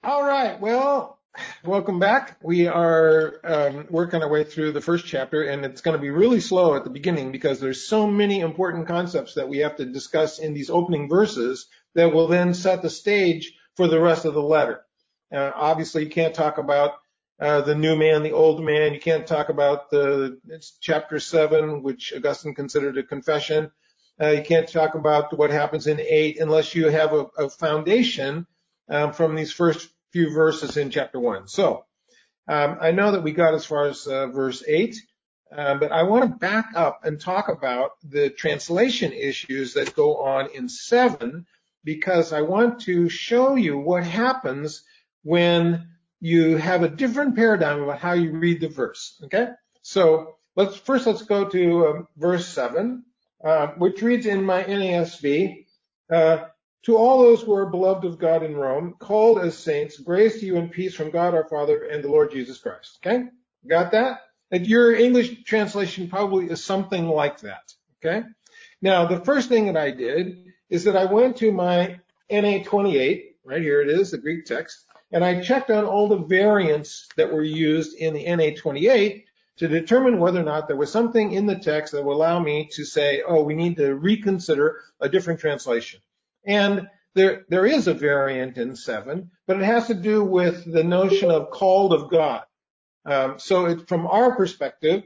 All right. Well, welcome back. We are working our way through the first chapter, and it's going to be really slow at the beginning because there's so many important concepts that we have to discuss in these opening verses that will then set the stage for the rest of the letter. Obviously, you can't talk about the new man, the old man. You can't talk about it's chapter 7, which Augustine considered a confession. You can't talk about what happens in 8 unless you have a foundation from these first few verses in chapter 1. So I know that we got as far as verse 8, but I want to back up and talk about the translation issues that go on in 7, because I want to show you what happens when you have a different paradigm about how you read the verse. Okay? So let's go to verse 7, which reads in my NASB, to all those who are beloved of God in Rome, called as saints, grace to you and peace from God our Father and the Lord Jesus Christ. Okay? Got that? And your English translation probably is something like that. Okay? Now, the first thing that I did is that I went to my NA 28, right here it is, the Greek text, and I checked on all the variants that were used in the NA 28 to determine whether or not there was something in the text that would allow me to say, oh, we need to reconsider a different translation. And there is a variant in 7, but it has to do with the notion of called of God. So from our perspective,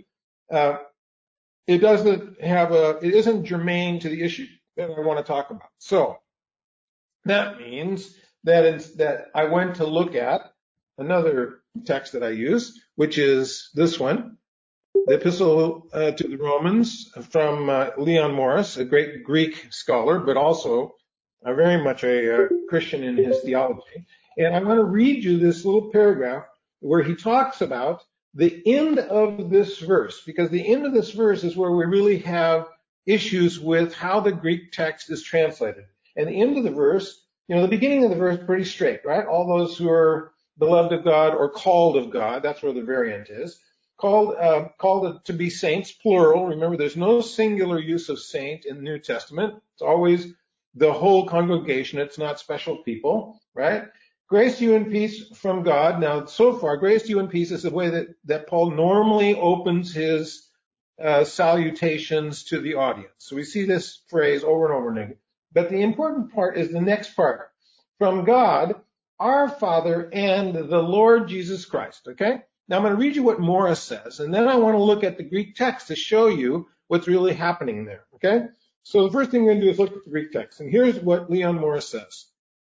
it isn't germane to the issue that I want to talk about. So that means that I went to look at another text that I use, which is this one, the Epistle to the Romans from Leon Morris, a great Greek scholar, but also very much a Christian in his theology. And I'm going to read you this little paragraph where he talks about the end of this verse, because the end of this verse is where we really have issues with how the Greek text is translated. And the end of the verse, the beginning of the verse is pretty straight, right? All those who are beloved of God or called of God, that's where the variant is. Called to be saints, plural. Remember, there's no singular use of saint in the New Testament. It's always the whole congregation. It's not special people, right? Grace to you and peace from God. Now, so far, grace to you and peace is the way that Paul normally opens his salutations to the audience. So we see this phrase over and over again. But the important part is the next part. From God, our Father, and the Lord Jesus Christ, okay? Now I'm going to read you what Morris says, and then I want to look at the Greek text to show you what's really happening there, okay? So the first thing we're going to do is look at the Greek text, and here's what Leon Morris says.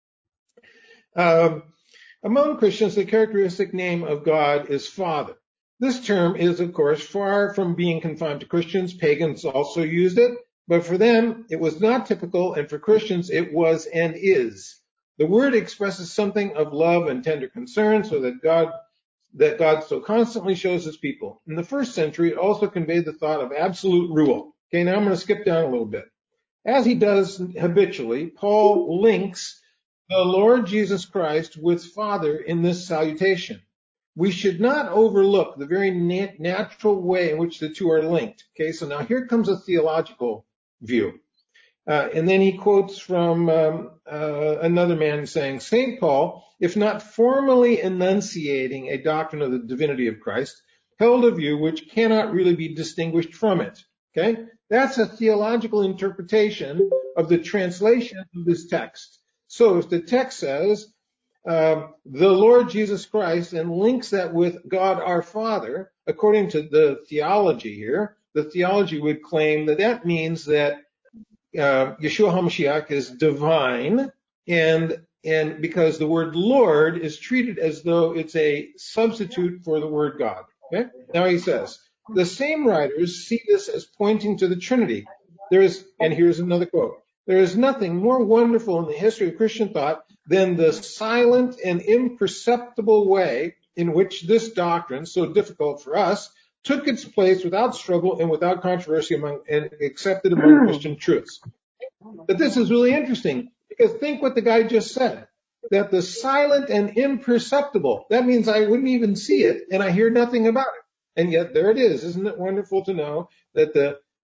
Among Christians, the characteristic name of God is Father. This term is, of course, far from being confined to Christians. Pagans also used it, but for them, it was not typical, and for Christians, it was and is. The word expresses something of love and tender concern, so that God so constantly shows his people. In the first century, it also conveyed the thought of absolute rule. Okay, now I'm going to skip down a little bit. As he does habitually, Paul links the Lord Jesus Christ with Father in this salutation. We should not overlook the very natural way in which the two are linked. Okay, so now here comes a theological view. And then he quotes from another man saying, St. Paul, if not formally enunciating a doctrine of the divinity of Christ, held a view which cannot really be distinguished from it. Okay? That's a theological interpretation of the translation of this text. So if the text says, the Lord Jesus Christ, and links that with God our Father, according to the theology here, the theology would claim that means that Yeshua HaMashiach is divine, and because the word Lord is treated as though it's a substitute for the word God. Okay? Now he says, the same writers see this as pointing to the Trinity. And here's another quote, there is nothing more wonderful in the history of Christian thought than the silent and imperceptible way in which this doctrine, so difficult for us, took its place without struggle and without controversy and accepted among Christian truths. But this is really interesting, because think what the guy just said, that the silent and imperceptible, that means I wouldn't even see it and I hear nothing about it. And yet there it is. Isn't it wonderful to know that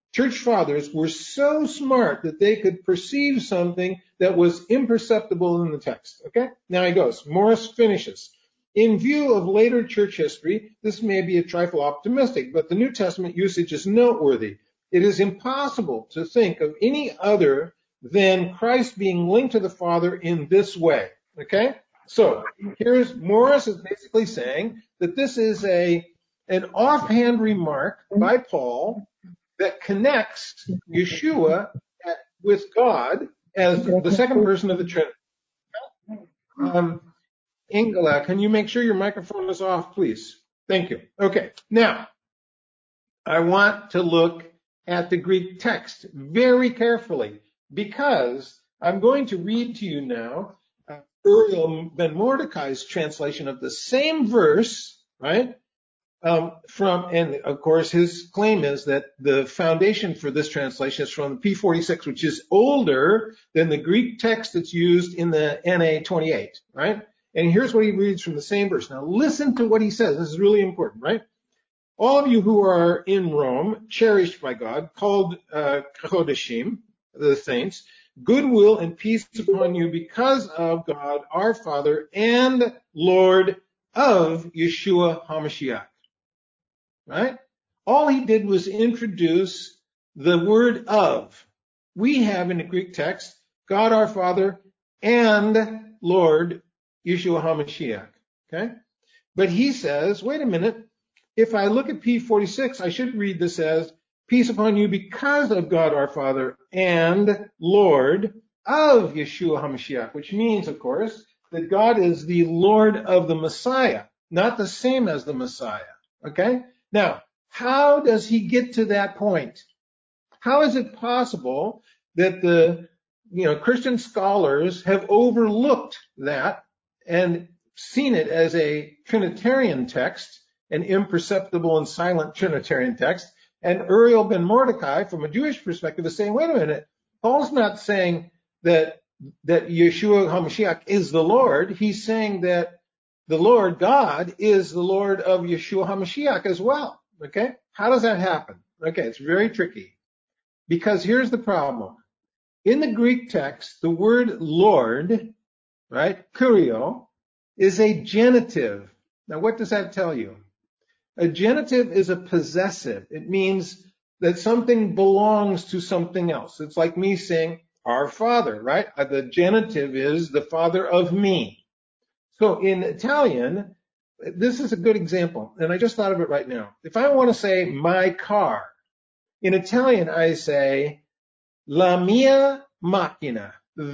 church fathers were so smart that they could perceive something that was imperceptible in the text. Okay? Now he goes. Morris finishes. In view of later church history, this may be a trifle optimistic, but the New Testament usage is noteworthy. It is impossible to think of any other than Christ being linked to the Father in this way. Okay? So here's Morris is basically saying that this is an offhand remark by Paul that connects Yeshua with God as the second person of the Trinity. Ingela, can you make sure your microphone is off, please? Thank you. Okay. Now, I want to look at the Greek text very carefully because I'm going to read to you now Uriel ben Mordecai's translation of the same verse, right? And of course, his claim is that the foundation for this translation is from the P46, which is older than the Greek text that's used in the NA 28, right? And here's what he reads from the same verse. Now, listen to what he says. This is really important, right? All of you who are in Rome, cherished by God, called Chodeshim, the saints, goodwill and peace upon you because of God, our Father and Lord of Yeshua HaMashiach. Right? All he did was introduce the word of. We have in the Greek text, God our Father and Lord Yeshua HaMashiach. Okay? But he says, wait a minute, if I look at P46, I should read this as, peace upon you because of God our Father and Lord of Yeshua HaMashiach, which means, of course, that God is the Lord of the Messiah, not the same as the Messiah. Okay? Now, how does he get to that point? How is it possible that the Christian scholars have overlooked that and seen it as a Trinitarian text, an imperceptible and silent Trinitarian text, and Uriel ben Mordecai, from a Jewish perspective, is saying, wait a minute, Paul's not saying that Yeshua HaMashiach is the Lord. He's saying that the Lord God is the Lord of Yeshua HaMashiach as well. Okay? How does that happen? Okay, it's very tricky. Because here's the problem. In the Greek text, the word Lord, right, kurio, is a genitive. Now, what does that tell you? A genitive is a possessive. It means that something belongs to something else. It's like me saying, our Father, right? The genitive is the Father of me. So in Italian, this is a good example, and I just thought of it right now. If I want to say my car, in Italian I say la mia macchina,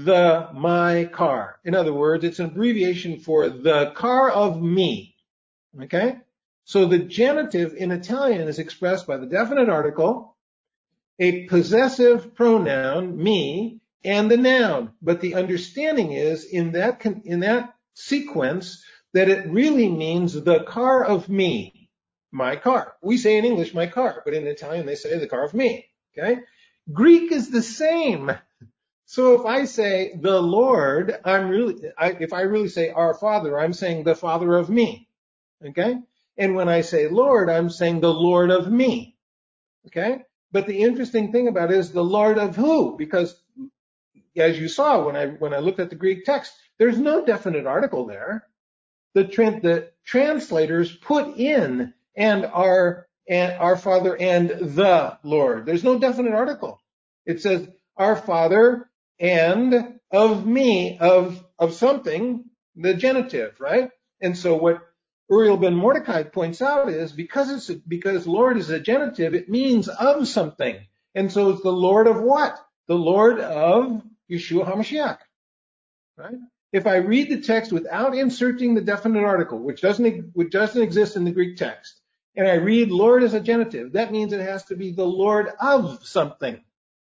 my car. In other words, it's an abbreviation for the car of me. Okay? So the genitive in Italian is expressed by the definite article, a possessive pronoun, me, and the noun. But the understanding is in that sequence that it really means the car of me, my car. We say in English, my car, but in Italian they say the car of me. Okay? Greek is the same. So if I say the Lord, if I really say our Father, I'm saying the Father of me. Okay? And when I say Lord, I'm saying the Lord of me. Okay? But the interesting thing about it is the Lord of who? Because as you saw when I looked at the Greek text, there's no definite article there. The translators put in and our Father and the Lord. There's no definite article. It says our Father and of me, of something, the genitive, right? And so what Uriel ben Mordecai points out is because Lord is a genitive, it means of something. And so it's the Lord of what? The Lord of Yeshua HaMashiach, right? If I read the text without inserting the definite article, which doesn't exist in the Greek text, and I read Lord as a genitive, that means it has to be the Lord of something.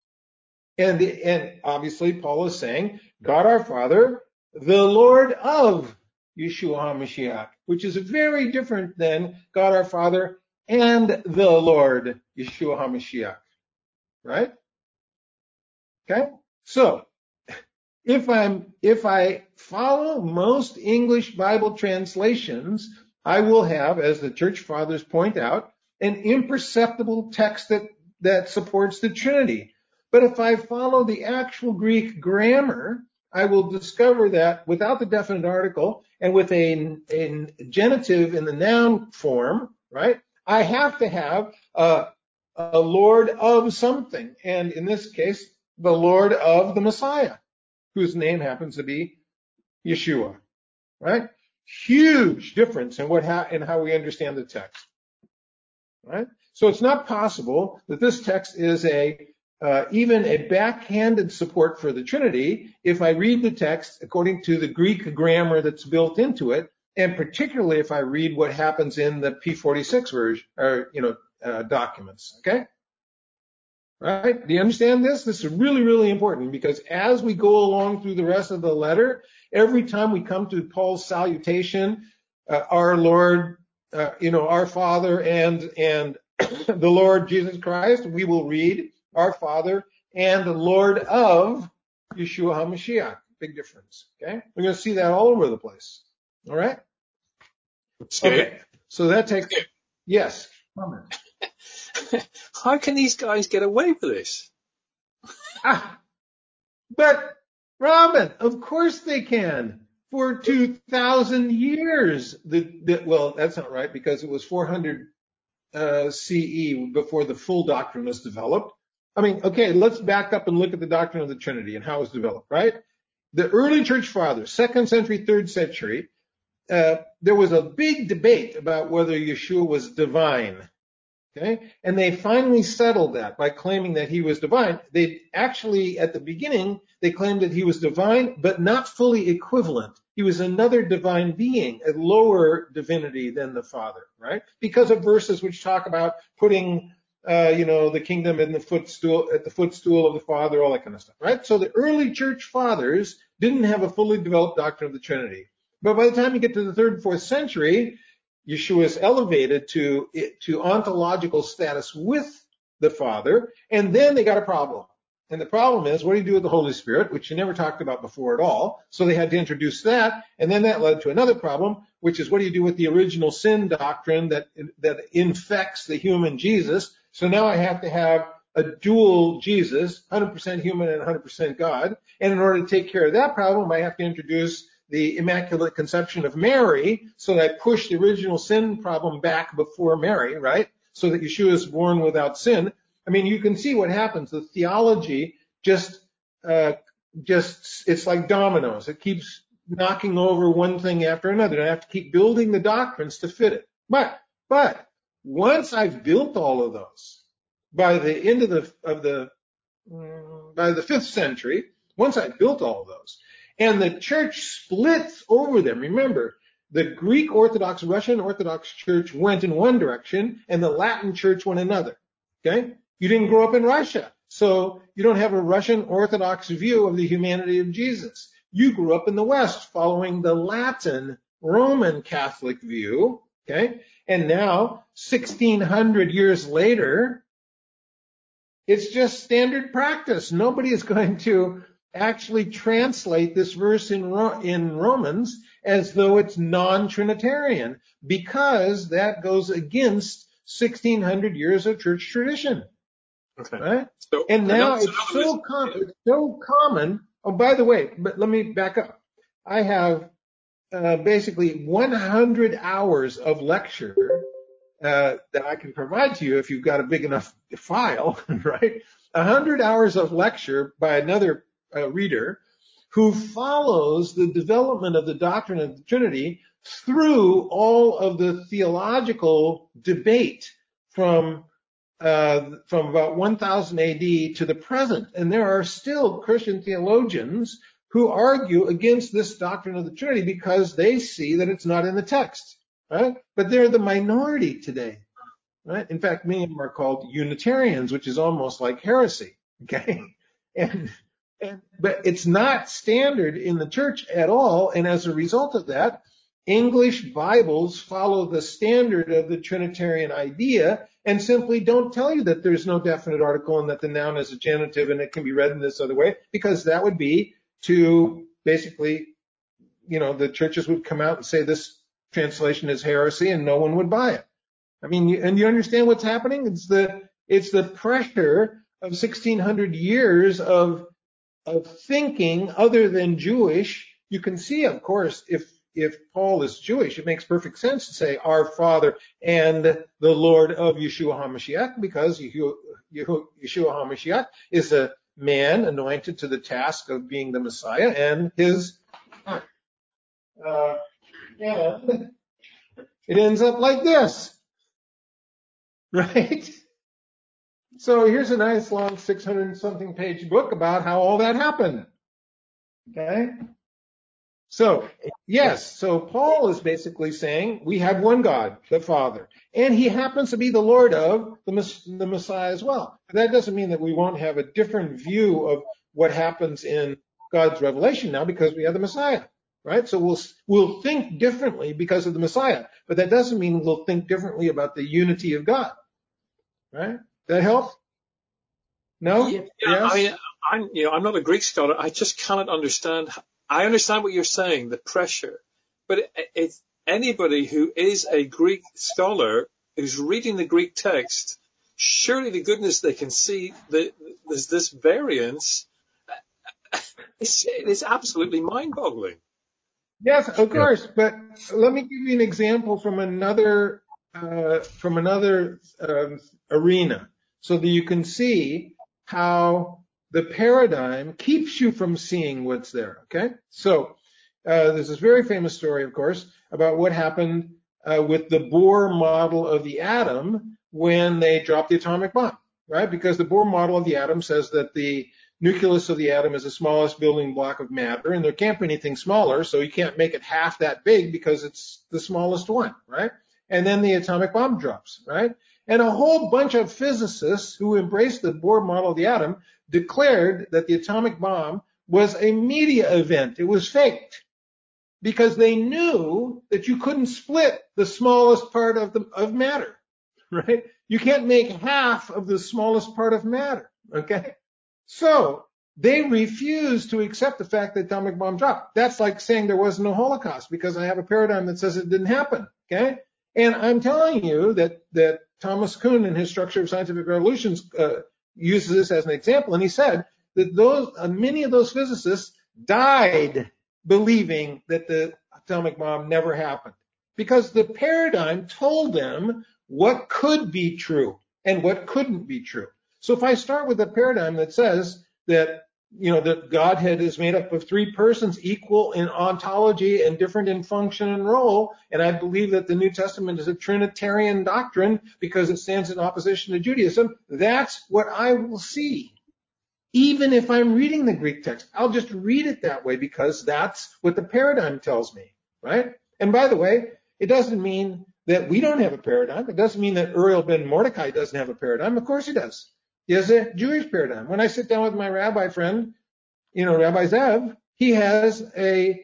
And obviously Paul is saying, God our Father, the Lord of Yeshua HaMashiach, which is very different than God our Father and the Lord Yeshua HaMashiach, right? Okay? So, if I follow most English Bible translations, I will have, as the church fathers point out, an imperceptible text that that supports the Trinity. But if I follow the actual Greek grammar, I will discover that without the definite article and with a genitive in the noun form, right, I have to have a Lord of something. And in this case, the Lord of the Messiah, whose name happens to be Yeshua, right? Huge difference in in how we understand the text, right? So it's not possible that this text is even a backhanded support for the Trinity if I read the text according to the Greek grammar that's built into it, and particularly if I read what happens in the P46 version or documents. Okay. Right? Do you understand this? This is really, really important because as we go along through the rest of the letter, every time we come to Paul's salutation, our Lord, our Father and the Lord Jesus Christ, we will read our Father and the Lord of Yeshua HaMashiach. Big difference. Okay? We're going to see that all over the place. All right? Okay. So that takes, yes. Comment. How can these guys get away with this? But, Robin, of course they can. For 2,000 years. Well, that's not right because it was 400 CE before the full doctrine was developed. I mean, okay, let's back up and look at the doctrine of the Trinity and how it was developed, right? The early church fathers, 2nd century, 3rd century, there was a big debate about whether Yeshua was divine. Okay, and they finally settled that by claiming that he was divine. They actually, at the beginning, they claimed that he was divine, but not fully equivalent. He was another divine being, a lower divinity than the Father, right? Because of verses which talk about putting, the kingdom in the footstool, at the footstool of the Father, all that kind of stuff, right? So the early church fathers didn't have a fully developed doctrine of the Trinity. But by the time you get to the 3rd and 4th century, Yeshua is elevated to ontological status with the Father, and then they got a problem. And the problem is, what do you do with the Holy Spirit, which you never talked about before at all? So they had to introduce that, and then that led to another problem, which is what do you do with the original sin doctrine that infects the human Jesus? So now I have to have a dual Jesus, 100% human and 100% God. And in order to take care of that problem, I have to introduce the Immaculate Conception of Mary, so that I push the original sin problem back before Mary, right? So that Yeshua is born without sin. I mean, you can see what happens. The theology it's like dominoes. It keeps knocking over one thing after another. And I have to keep building the doctrines to fit it. But once I've built all of those, by the end by the 5th century, once I've built all of those, and the church splits over them. Remember, the Greek Orthodox, Russian Orthodox Church went in one direction and the Latin Church went another. Okay? You didn't grow up in Russia, so you don't have a Russian Orthodox view of the humanity of Jesus. You grew up in the West following the Latin Roman Catholic view. Okay? And now, 1,600 years later, it's just standard practice. Nobody is going to actually translate this verse in Romans as though it's non-Trinitarian, because that goes against 1,600 years of church tradition. Okay. Right? So, and now it's so common. Oh, by the way, but let me back up. I have basically 100 hours of lecture that I can provide to you if you've got a big enough file, right? 100 hours of lecture by another reader who follows the development of the doctrine of the Trinity through all of the theological debate from about 1000 AD to the present. And there are still Christian theologians who argue against this doctrine of the Trinity because they see that it's not in the text, right? But they're the minority today, right? In fact, many of them are called Unitarians, which is almost like heresy, okay? But it's not standard in the church at all. And as a result of that, English Bibles follow the standard of the Trinitarian idea and simply don't tell you that there's no definite article and that the noun is a genitive and it can be read in this other way, because that would be to basically, the churches would come out and say this translation is heresy and no one would buy it. I mean, and you understand what's happening? It's the It's the pressure of 1600 years of thinking other than Jewish. You can see, of course, if Paul is Jewish, it makes perfect sense to say our Father and the Lord of Yeshua HaMashiach, because Yeshua HaMashiach is a man anointed to the task of being the Messiah, and his and it ends up like this, right? So here's a nice long 600 something page book about how all that happened. Okay? So, yes, so Paul is basically saying we have one God, the Father, and he happens to be the Lord of the Messiah as well. That doesn't mean that we won't have a different view of what happens in God's revelation now because we have the Messiah, right? So we'll think differently because of the Messiah, but that doesn't mean we'll think differently about the unity of God, right? That help? No? Yeah, Yes? I'm not a Greek scholar. I just cannot understand. I understand what you're saying, the pressure, but it's anybody who is a Greek scholar who's reading the Greek text, surely the goodness they can see that there's this variance. It's absolutely mind-boggling. Yes, of course. But let me give you an example from another arena, so that you can see how the paradigm keeps you from seeing what's there. Okay, so there's this very famous story, of course, about what happened with the Bohr model of the atom when they dropped the atomic bomb, right? Because the Bohr model of the atom says that the nucleus of the atom is the smallest building block of matter, and there can't be anything smaller, so you can't make it half that big because it's the smallest one, right? And then the atomic bomb drops, right? And a whole bunch of physicists who embraced the Bohr model of the atom declared that the atomic bomb was a media event. It was faked because they knew that you couldn't split the smallest part of matter, right? You can't make half of the smallest part of matter, okay? So they refuse to accept the fact that the atomic bomb dropped. That's like saying there was no Holocaust because I have a paradigm that says it didn't happen. Okay, and I'm telling you that Thomas Kuhn in his Structure of Scientific Revolutions uses this as an example, and he said that many of those physicists died believing that the atomic bomb never happened because the paradigm told them what could be true and what couldn't be true. So if I start with a paradigm that says that, that Godhead is made up of three persons equal in ontology and different in function and role, and I believe that the New Testament is a Trinitarian doctrine because it stands in opposition to Judaism, that's what I will see. Even if I'm reading the Greek text, I'll just read it that way because that's what the paradigm tells me, right? And by the way, it doesn't mean that we don't have a paradigm. It doesn't mean that Uriel ben Mordecai doesn't have a paradigm. Of course he does. He has a Jewish paradigm. When I sit down with my rabbi friend, Rabbi Zev, he has a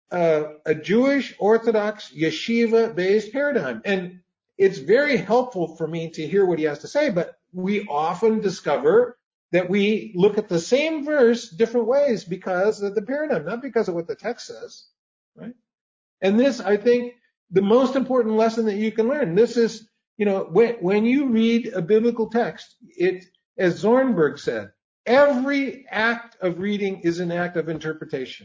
Jewish Orthodox yeshiva-based paradigm. And it's very helpful for me to hear what he has to say, but we often discover that we look at the same verse different ways because of the paradigm, not because of what the text says, right? And this, I think, the most important lesson that you can learn. This is, when you read a biblical text, as Zornberg said, every act of reading is an act of interpretation,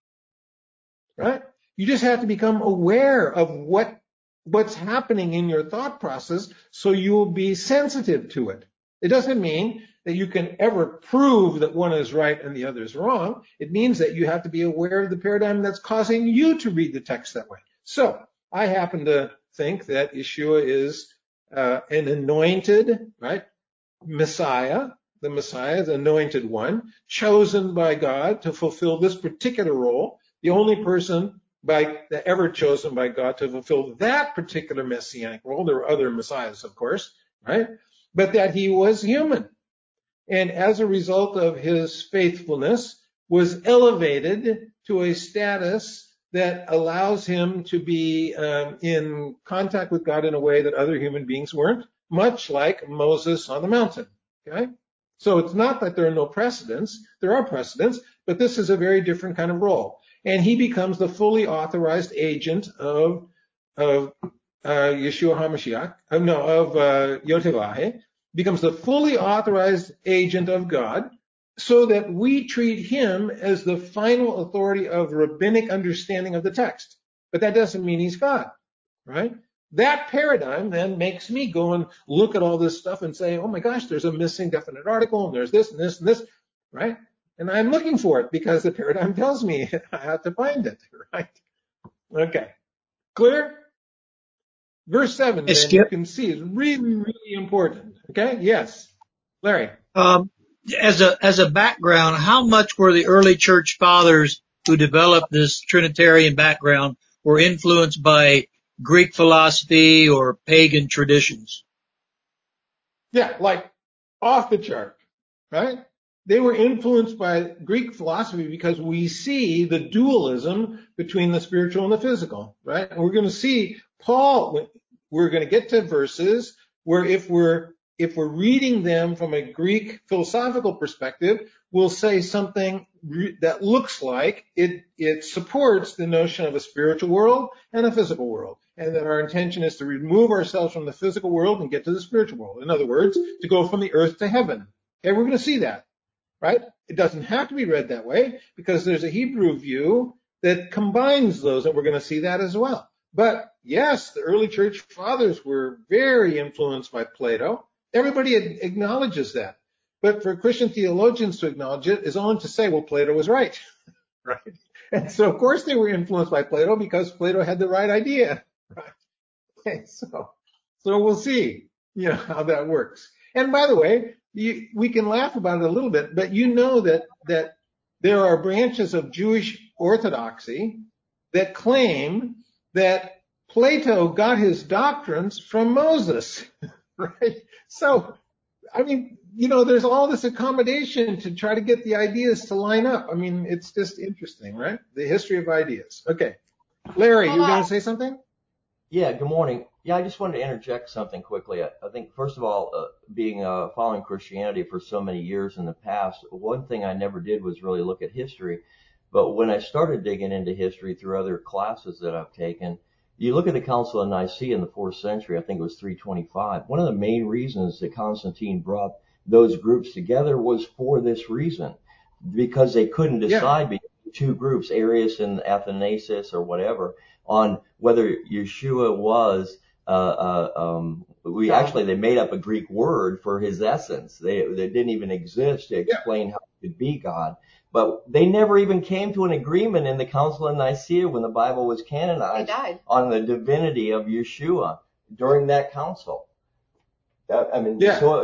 right? You just have to become aware of what's happening in your thought process so you'll be sensitive to it. It doesn't mean that you can ever prove that one is right and the other is wrong. It means that you have to be aware of the paradigm that's causing you to read the text that way. So I happen to think that Yeshua is an anointed, right, Messiah. The Messiah, the anointed one, chosen by God to fulfill this particular role, the only person ever chosen by God to fulfill that particular messianic role. There were other messiahs, of course, right? But that he was human. And as a result of his faithfulness, was elevated to a status that allows him to be in contact with God in a way that other human beings weren't, much like Moses on the mountain. Okay? So it's not that there are no precedents. There are precedents, but this is a very different kind of role. And he becomes the fully authorized agent of Yeshua HaMashiach, of Yotevahe, becomes the fully authorized agent of God, so that we treat him as the final authority of rabbinic understanding of the text. But that doesn't mean he's God, right? That paradigm then makes me go and look at all this stuff and say, oh my gosh, there's a missing definite article, and there's this and this and this, right? And I'm looking for it because the paradigm tells me I have to find it, right? Okay. Clear? Verse 7, Hey, then, you Skip. can see is really, really important. Okay? Yes. Larry. As a background, how much were the early church fathers who developed this Trinitarian background were influenced by Greek philosophy or pagan traditions? Yeah, like off the chart, right? They were influenced by Greek philosophy because we see the dualism between the spiritual and the physical, right? And we're going to see Paul, we're going to get to verses where if we're reading them from a Greek philosophical perspective, we'll say something that looks like it supports the notion of a spiritual world and a physical world, and that our intention is to remove ourselves from the physical world and get to the spiritual world. In other words, to go from the earth to heaven. Okay, we're going to see that, right? It doesn't have to be read that way because there's a Hebrew view that combines those, and we're going to see that as well. But yes, the early church fathers were very influenced by Plato. Everybody acknowledges that. But for Christian theologians to acknowledge it is only to say, well, Plato was right, right? And so, of course, they were influenced by Plato because Plato had the right idea, right? Okay, so we'll see, how that works. And by the way, we can laugh about it a little bit, but you know that there are branches of Jewish orthodoxy that claim that Plato got his doctrines from Moses, right? So, I mean, there's all this accommodation to try to get the ideas to line up. I mean, it's just interesting, right? The history of ideas. Okay. Larry, you were going to say something? Yeah, good morning. Yeah, I just wanted to interject something quickly. I think, first of all, following Christianity for so many years in the past, one thing I never did was really look at history. But when I started digging into history through other classes that I've taken, you look at the Council of Nicaea in the 4th century, I think it was 325. One of the main reasons that Constantine brought those groups together was for this reason, because they couldn't decide between two groups, Arius and Athanasius or whatever, on whether Yeshua was, they made up a Greek word for his essence. They didn't even exist to explain how he could be God. But they never even came to an agreement in the Council of Nicaea when the Bible was canonized on the divinity of Yeshua during that council. And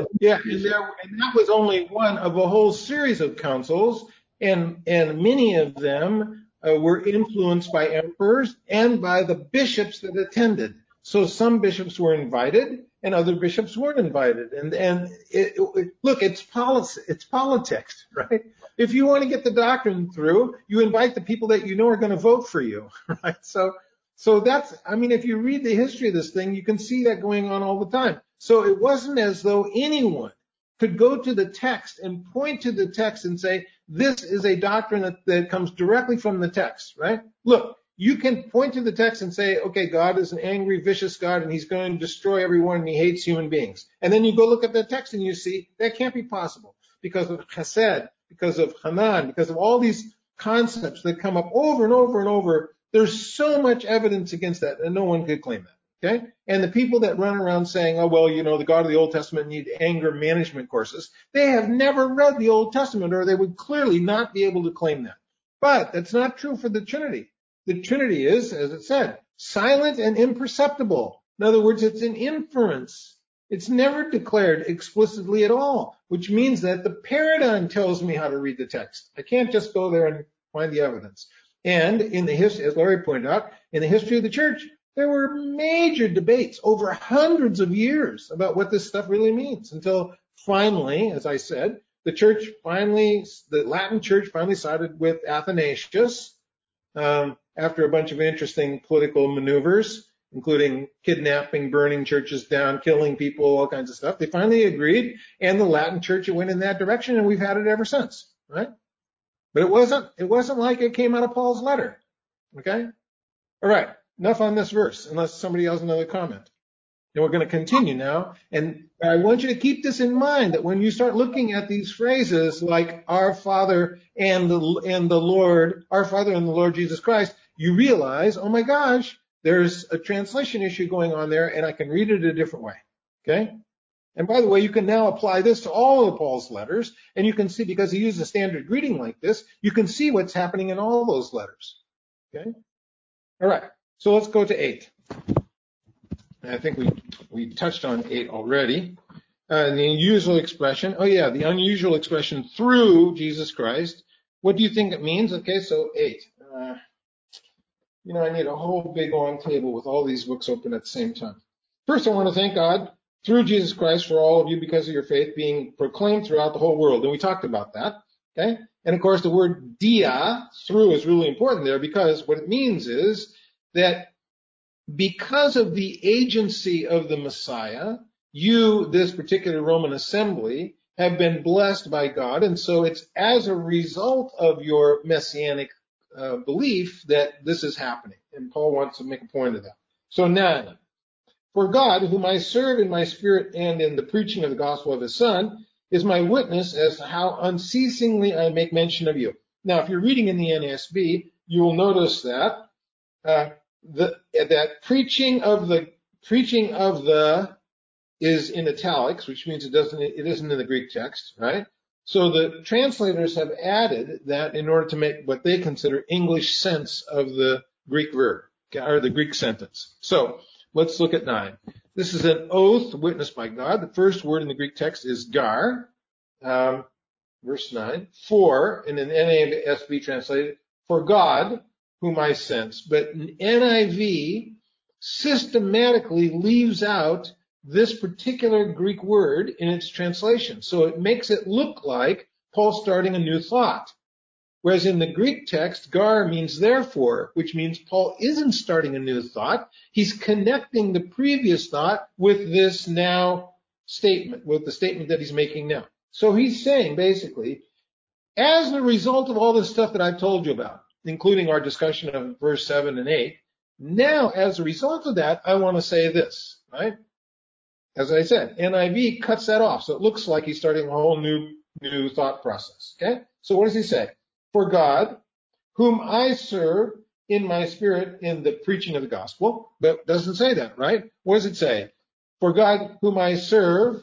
that was only one of a whole series of councils, and many of them were influenced by emperors and by the bishops that attended. So some bishops were invited and other bishops weren't invited. And look, it's policy, it's politics, right? If you want to get the doctrine through, you invite the people that you know are going to vote for you, right? So that's, I mean, if you read the history of this thing, you can see that going on all the time. So it wasn't as though anyone could go to the text and point to the text and say, this is a doctrine that comes directly from the text, right? Look, you can point to the text and say, okay, God is an angry, vicious God, and he's going to destroy everyone, and he hates human beings. And then you go look at the text and you see that can't be possible because of chesed, because of Hanan, because of all these concepts that come up over and over and over. There's so much evidence against that, and no one could claim that. Okay? And the people that run around saying, oh, well, the God of the Old Testament need anger management courses, they have never read the Old Testament, or they would clearly not be able to claim that. But that's not true for the Trinity. The Trinity is, as it said, silent and imperceptible. In other words, it's an inference. It's never declared explicitly at all, which means that the paradigm tells me how to read the text. I can't just go there and find the evidence. And in the history, as Larry pointed out, in the history of the church, there were major debates over hundreds of years about what this stuff really means until finally, as I said, the Latin church finally sided with Athanasius after a bunch of interesting political maneuvers, including kidnapping, burning churches down, killing people, all kinds of stuff. They finally agreed, and the Latin church went in that direction, and we've had it ever since, right? But it wasn't like it came out of Paul's letter. Okay? All right. Enough on this verse, unless somebody has another comment. And we're going to continue now. And I want you to keep this in mind, that when you start looking at these phrases like our Father and the Lord, our Father and the Lord Jesus Christ, you realize, oh my gosh, there's a translation issue going on there, and I can read it a different way. Okay? And by the way, you can now apply this to all of Paul's letters, and you can see, because he used a standard greeting like this, you can see what's happening in all those letters. Okay? All right. So let's go to 8. I think we touched on 8 already. The unusual expression. Oh yeah, the unusual expression through Jesus Christ. What do you think it means? Okay, so 8. I need a whole big long table with all these books open at the same time. First, I want to thank God through Jesus Christ for all of you because of your faith being proclaimed throughout the whole world. And we talked about that. Okay? And of course, the word dia, through, is really important there, because what it means is that because of the agency of the Messiah, you, this particular Roman assembly, have been blessed by God. And so it's as a result of your messianic belief that this is happening. And Paul wants to make a point of that. So 9. For God, whom I serve in my spirit and in the preaching of the gospel of his Son, is my witness as to how unceasingly I make mention of you. Now, if you're reading in the NASB, you will notice that that preaching of the is in italics, which means it isn't in the Greek text, right? So the translators have added that in order to make what they consider English sense of the Greek verb, or the Greek sentence. So let's look at 9. This is an oath witnessed by God. The first word in the Greek text is gar, verse 9. For, in an NASB translated, for God, whom I sense. But NIV systematically leaves out this particular Greek word in its translation. So it makes it look like Paul's starting a new thought. Whereas in the Greek text, gar means therefore, which means Paul isn't starting a new thought. He's connecting the previous thought with this now statement, with the statement that he's making now. So he's saying basically, as a result of all this stuff that I've told you about, including our discussion of verse 7 and 8, now as a result of that, I want to say this, right? As I said, NIV cuts that off, so it looks like he's starting a whole new thought process. Okay? So what does he say? For God, whom I serve in my spirit in the preaching of the gospel, but it doesn't say that, right? What does it say? For God, whom I serve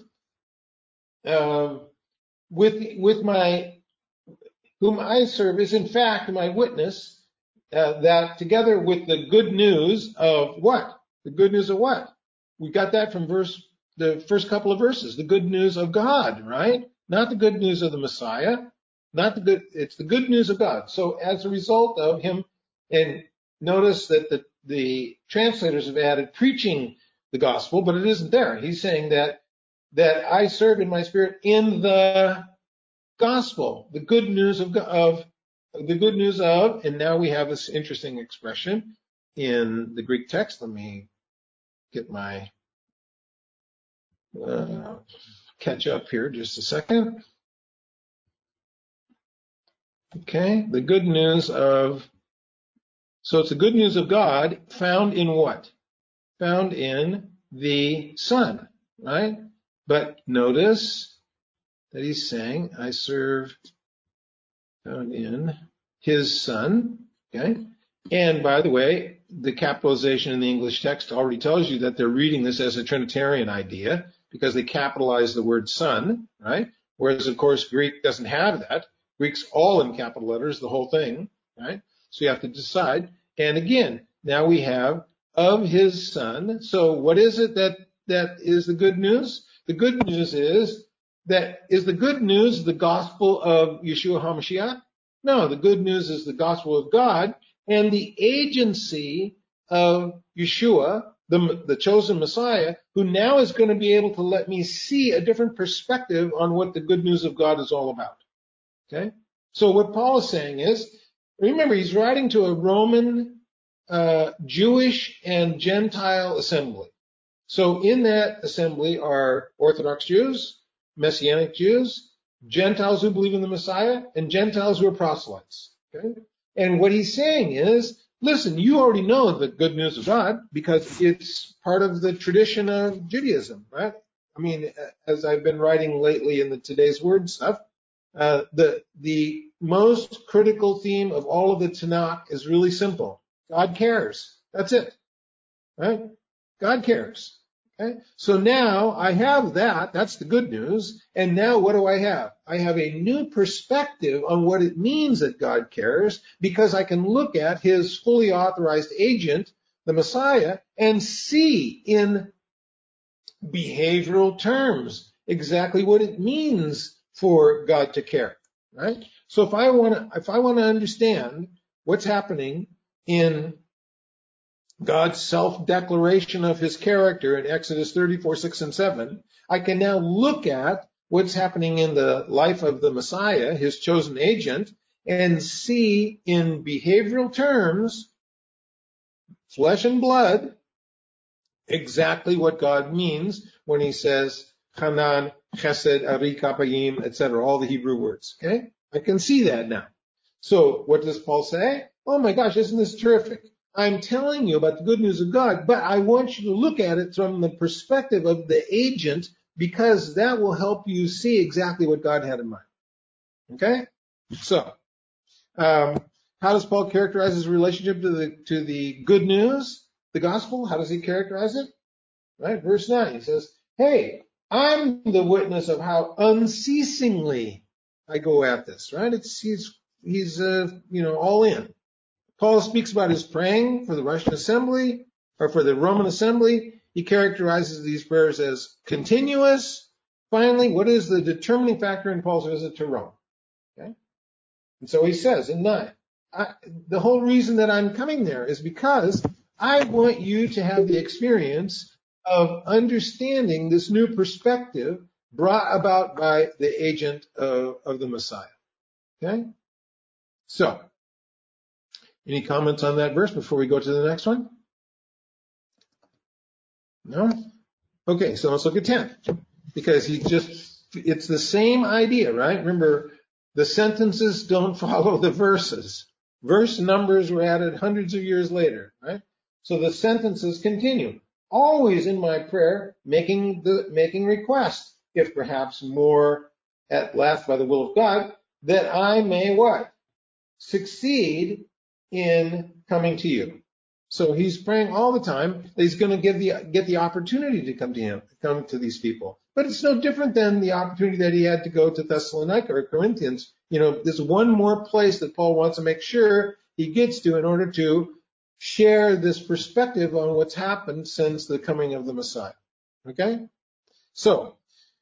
whom I serve is in fact my witness, that together with the good news of what? The good news of what? We got that from the first couple of verses. The good news of God, right? Not the good news of the Messiah. It's the good news of God. So as a result of him, and notice that the translators have added preaching the gospel, but it isn't there. He's saying that I serve in my spirit in the gospel, the good news of, and now we have this interesting expression in the Greek text. Let me get my catch up here just a second. Okay, the good news of, so it's the good news of God found in what? Found in the Son, right? But notice that he's saying, I serve found in his Son, okay? And by the way, the capitalization in the English text already tells you that they're reading this as a Trinitarian idea because they capitalize the word Son, right? Whereas, of course, Greek doesn't have that. Greek's all in capital letters, the whole thing, right? So you have to decide. And again, now we have of his Son. So what is it that is the good news? The good news is the good news the gospel of Yeshua HaMashiach? No, the good news is the gospel of God and the agency of Yeshua, the chosen Messiah, who now is going to be able to let me see a different perspective on what the good news of God is all about. Okay? So what Paul is saying is, remember, he's writing to a Roman, Jewish and Gentile assembly. So in that assembly are Orthodox Jews, Messianic Jews, Gentiles who believe in the Messiah, and Gentiles who are proselytes. Okay? And what he's saying is, listen, you already know the good news of God because it's part of the tradition of Judaism, right? I mean, as I've been writing lately in the Today's Word stuff, the most critical theme of all of the Tanakh is really simple. God cares. That's it, right? God cares. Okay? So now I have that. That's the good news. And now what do I have? I have a new perspective on what it means that God cares because I can look at his fully authorized agent, the Messiah, and see in behavioral terms exactly what it means for God to care, right? So if I want to understand what's happening in God's self-declaration of his character in Exodus 34, 6, and 7, I can now look at what's happening in the life of the Messiah, his chosen agent, and see in behavioral terms, flesh and blood, exactly what God means when he says Hanan, Chesed, Ari, Kapayim, etc., all the Hebrew words. Okay? I can see that now. So what does Paul say? Oh my gosh, isn't this terrific? I'm telling you about the good news of God, but I want you to look at it from the perspective of the agent because that will help you see exactly what God had in mind. Okay? So, how does Paul characterize his relationship to the good news, the gospel? How does he characterize it? Right? Verse 9, he says, hey, I'm the witness of how unceasingly I go at this, right? He's all in. Paul speaks about his praying for the Russian assembly or for the Roman assembly. He characterizes these prayers as continuous. Finally, what is the determining factor in Paul's visit to Rome? Okay. And so he says in 9, the whole reason that I'm coming there is because I want you to have the experience of understanding this new perspective brought about by the agent of the Messiah. Okay? So, any comments on that verse before we go to the next one? No? Okay, so let's look at 10. Because it's the same idea, right? Remember, the sentences don't follow the verses. Verse numbers were added hundreds of years later, right? So the sentences continue. Always in my prayer, making request, if perhaps more at last by the will of God, that I may what? Succeed in coming to you. So he's praying all the time that he's going to get the opportunity to come to these people. But it's no different than the opportunity that he had to go to Thessalonica or Corinthians. There's one more place that Paul wants to make sure he gets to in order to share this perspective on what's happened since the coming of the Messiah. Okay? So,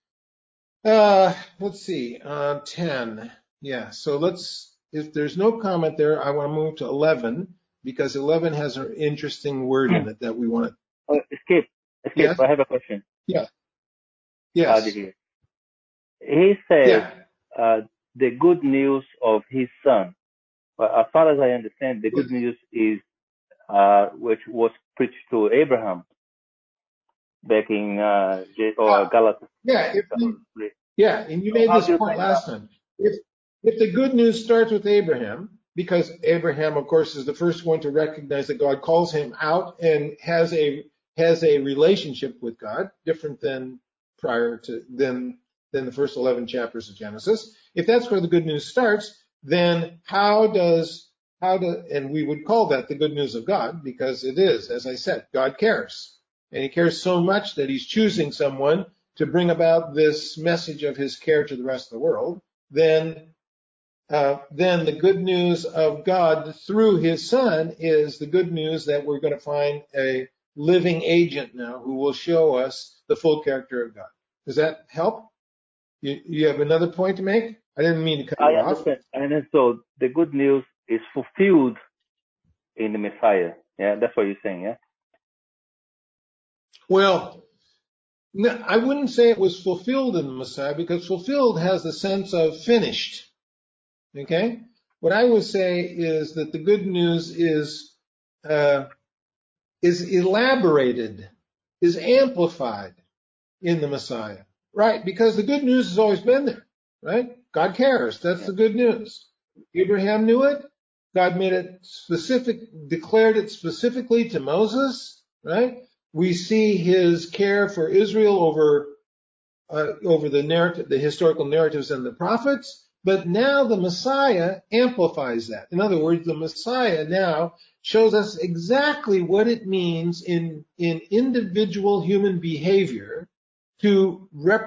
let's see, 10. Yeah, so if there's no comment there, I want to move to 11 because 11 has an interesting word in it that we want to. Skip. Yes? I have a question. Yeah. Yes. Here. He says Yeah. the good news of his son. Well, as far as I understand, the good news is which was preached to Abraham back in Galatians. Yeah, and you made this point last time. If the good news starts with Abraham, because Abraham, of course, is the first one to recognize that God calls him out and has a relationship with God, different than than the first 11 chapters of Genesis. If that's where the good news starts, then and we would call that the good news of God, because it is, as I said, God cares. And he cares so much that he's choosing someone to bring about this message of his care to the rest of the world. Then the good news of God through his son is the good news that we're going to find a living agent now who will show us the full character of God. Does that help? You have another point to make? I didn't mean to cut you off. And so the good news is fulfilled in the Messiah. Yeah, that's what you're saying, yeah? Well, no, I wouldn't say it was fulfilled in the Messiah, because fulfilled has the sense of finished. Okay? What I would say is that the good news is elaborated, is amplified in the Messiah. Right? Because the good news has always been there. Right? God cares. That's the good news. Abraham knew it. God made it specific, declared it specifically to Moses, right? We see his care for Israel over the narrative, the historical narratives and the prophets. But now the Messiah amplifies that. In other words, the Messiah now shows us exactly what it means in individual human behavior to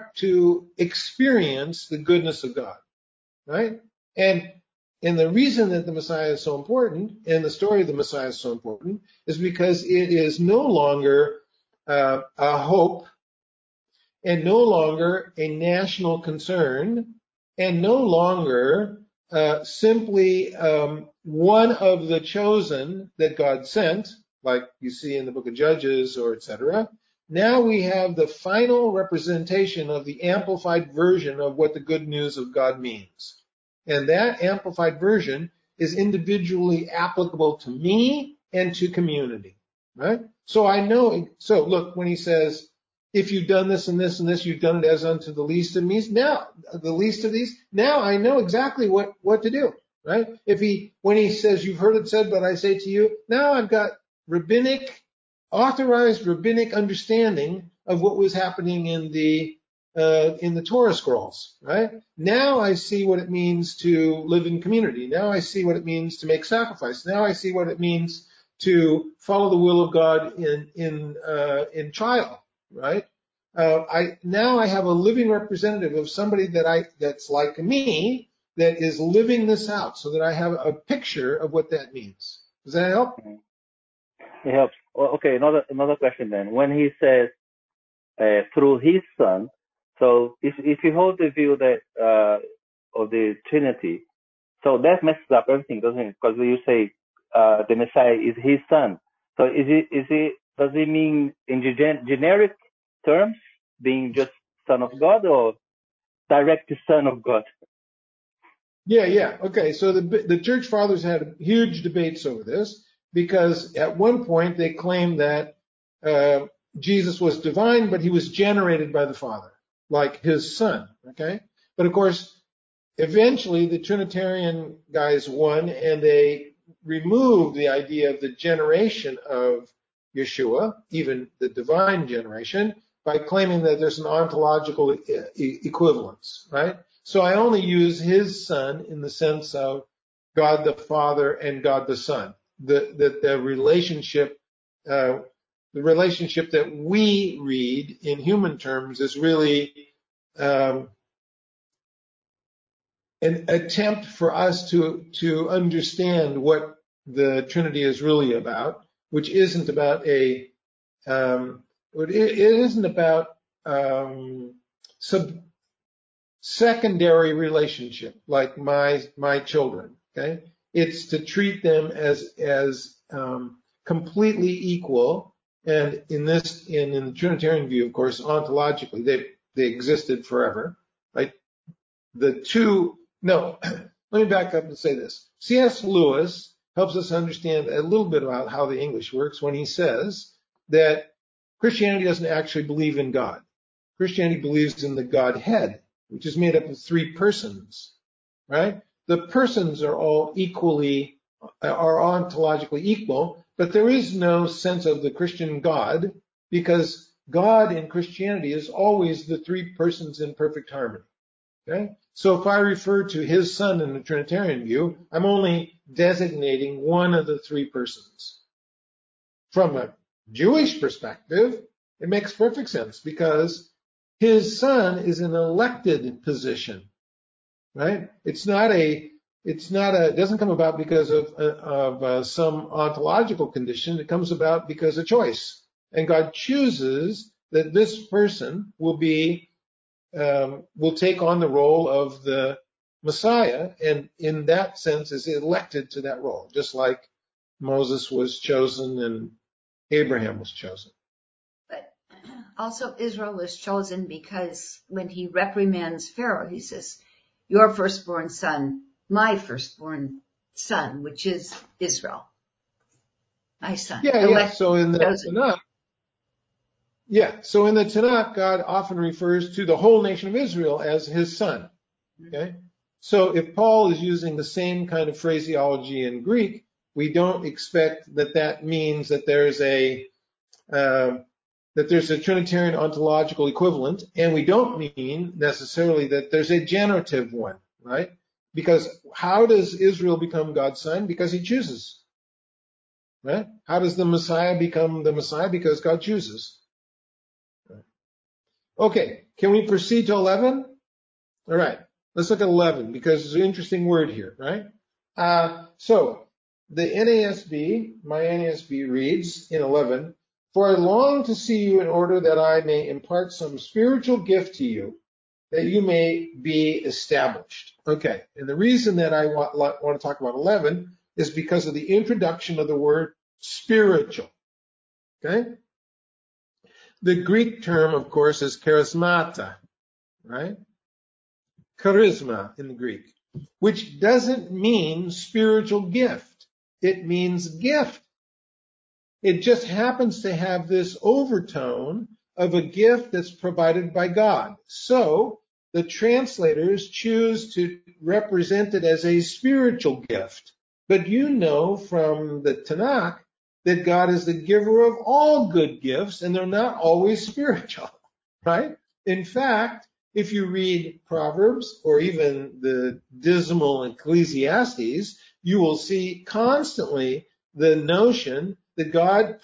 experience the goodness of God, right? And the reason that the Messiah is so important, and the story of the Messiah is so important, is because it is no longer a hope, and no longer a national concern, and no longer simply one of the chosen that God sent, like you see in the book of Judges or etc. Now we have the final representation of the amplified version of what the good news of God means. And that amplified version is individually applicable to me and to community, right? So I know, so look, when he says, if you've done this and this and this, you've done it as unto the least of these. Now, the least of these, now I know exactly what to do, right? When he says, you've heard it said, but I say to you, now I've got authorized rabbinic understanding of what was happening in the Torah scrolls, right? Now I see what it means to live in community. Now I see what it means to make sacrifice. Now I see what it means to follow the will of God in trial, right? Now I have a living representative of somebody that's like me, that is living this out, so that I have a picture of what that means. Does that help? It helps. Okay, another question then. When he says through his son, so if you hold the view that of the Trinity, so that messes up everything, doesn't it? Because you say the Messiah is his son. So does it mean in generic terms being just son of God, or direct to son of God? Yeah. Okay. So the church fathers had huge debates over this, because at one point they claimed that Jesus was divine, but he was generated by the Father, like his son. Okay. But of course, eventually the Trinitarian guys won, and they removed the idea of the generation of Yeshua, even the divine generation, by claiming that there's an ontological equivalence, right? So I only use his son in the sense of God the Father and God the Son. The relationship that we read in human terms is really an attempt for us to understand what the Trinity is really about, which isn't about it isn't about secondary relationship like my children. Okay, it's to treat them as completely equal, and in the Trinitarian view, of course, ontologically they existed forever, right? Let me back up and say this. C.S. Lewis helps us understand a little bit about how the English works when he says that Christianity doesn't actually believe in God. Christianity believes in the Godhead, which is made up of three persons, right? The persons are all ontologically equal, but there is no sense of the Christian God, because God in Christianity is always the three persons in perfect harmony. Okay? So if I refer to his son in the Trinitarian view, I'm only designating one of the three persons. From a Jewish perspective, it makes perfect sense, because his son is an elected position, right? It doesn't come about because of some ontological condition. It comes about because of choice. And God chooses that this person will take on the role of the Messiah, and in that sense is elected to that role, just like Moses was chosen and Abraham was chosen. But also Israel was chosen because when he reprimands Pharaoh, he says, your firstborn son, my firstborn son, which is Israel, my son. Yeah. So in the Tanakh, God often refers to the whole nation of Israel as his son. Okay. So if Paul is using the same kind of phraseology in Greek, we don't expect that means that there's a Trinitarian ontological equivalent, and we don't mean necessarily that there's a generative one, right? Because how does Israel become God's son? Because he chooses, right? How does the Messiah become the Messiah? Because God chooses. Okay, can we proceed to 11? All right, let's look at 11 because there's an interesting word here, right? So the NASB, my NASB reads in 11, "For I long to see you in order that I may impart some spiritual gift to you, that you may be established." Okay, and the reason that I want to talk about 11 is because of the introduction of the word spiritual. Okay? The Greek term, of course, is charismata, right? Charisma in the Greek, which doesn't mean spiritual gift. It means gift. It just happens to have this overtone of a gift that's provided by God. So the translators choose to represent it as a spiritual gift. But you know from the Tanakh that God is the giver of all good gifts, and they're not always spiritual, right? In fact, if you read Proverbs or even the dismal Ecclesiastes, you will see constantly the notion that God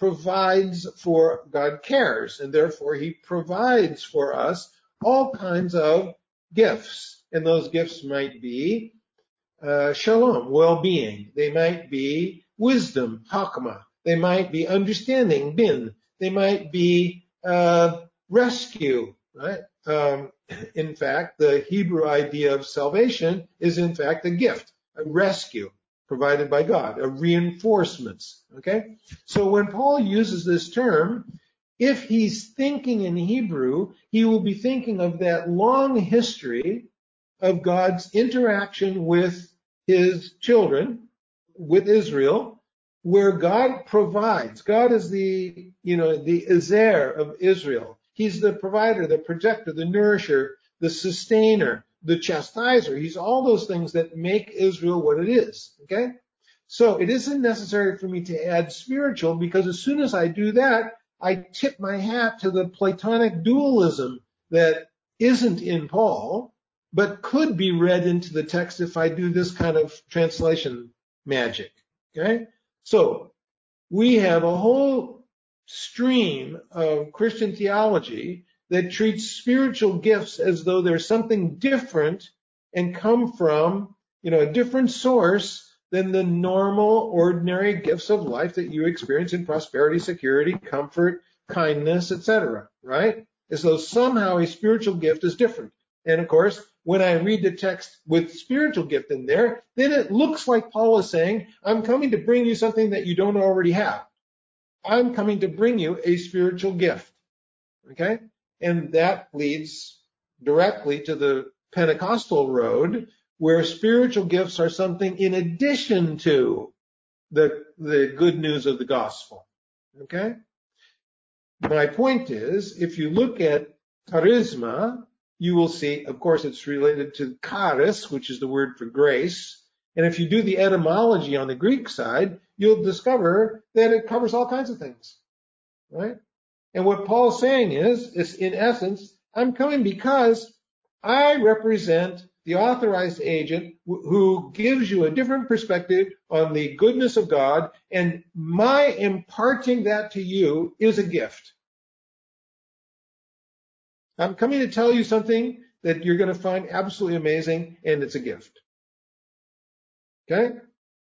cares, and therefore he provides for us all kinds of gifts. And those gifts might be shalom, well-being. They might be wisdom, hakma. They might be understanding, bin. They might be rescue, right? In fact, the Hebrew idea of salvation is in fact a gift, a rescue provided by God, a reinforcements, okay? So when Paul uses this term, if he's thinking in Hebrew, he will be thinking of that long history of God's interaction with his children, with Israel, where God provides. God is the Ezer of Israel. He's the provider, the protector, the nourisher, the sustainer, the chastiser. He's all those things that make Israel what it is. Okay? So it isn't necessary for me to add spiritual, because as soon as I do that, I tip my hat to the Platonic dualism that isn't in Paul, but could be read into the text if I do this kind of translation magic. Okay? So we have a whole stream of Christian theology that treats spiritual gifts as though they're something different and come from, a different source than the normal, ordinary gifts of life that you experience in prosperity, security, comfort, kindness, etc. Right? As though somehow a spiritual gift is different. And of course, when I read the text with spiritual gift in there, then it looks like Paul is saying, I'm coming to bring you something that you don't already have. I'm coming to bring you a spiritual gift. Okay? And that leads directly to the Pentecostal road, where spiritual gifts are something in addition to the good news of the gospel. Okay? My point is, if you look at charisma, you will see, of course, it's related to charis, which is the word for grace. And if you do the etymology on the Greek side, you'll discover that it covers all kinds of things, right? And what Paul's saying is in essence, I'm coming because I represent the authorized agent who gives you a different perspective on the goodness of God, and my imparting that to you is a gift. I'm coming to tell you something that you're going to find absolutely amazing, and it's a gift. Okay?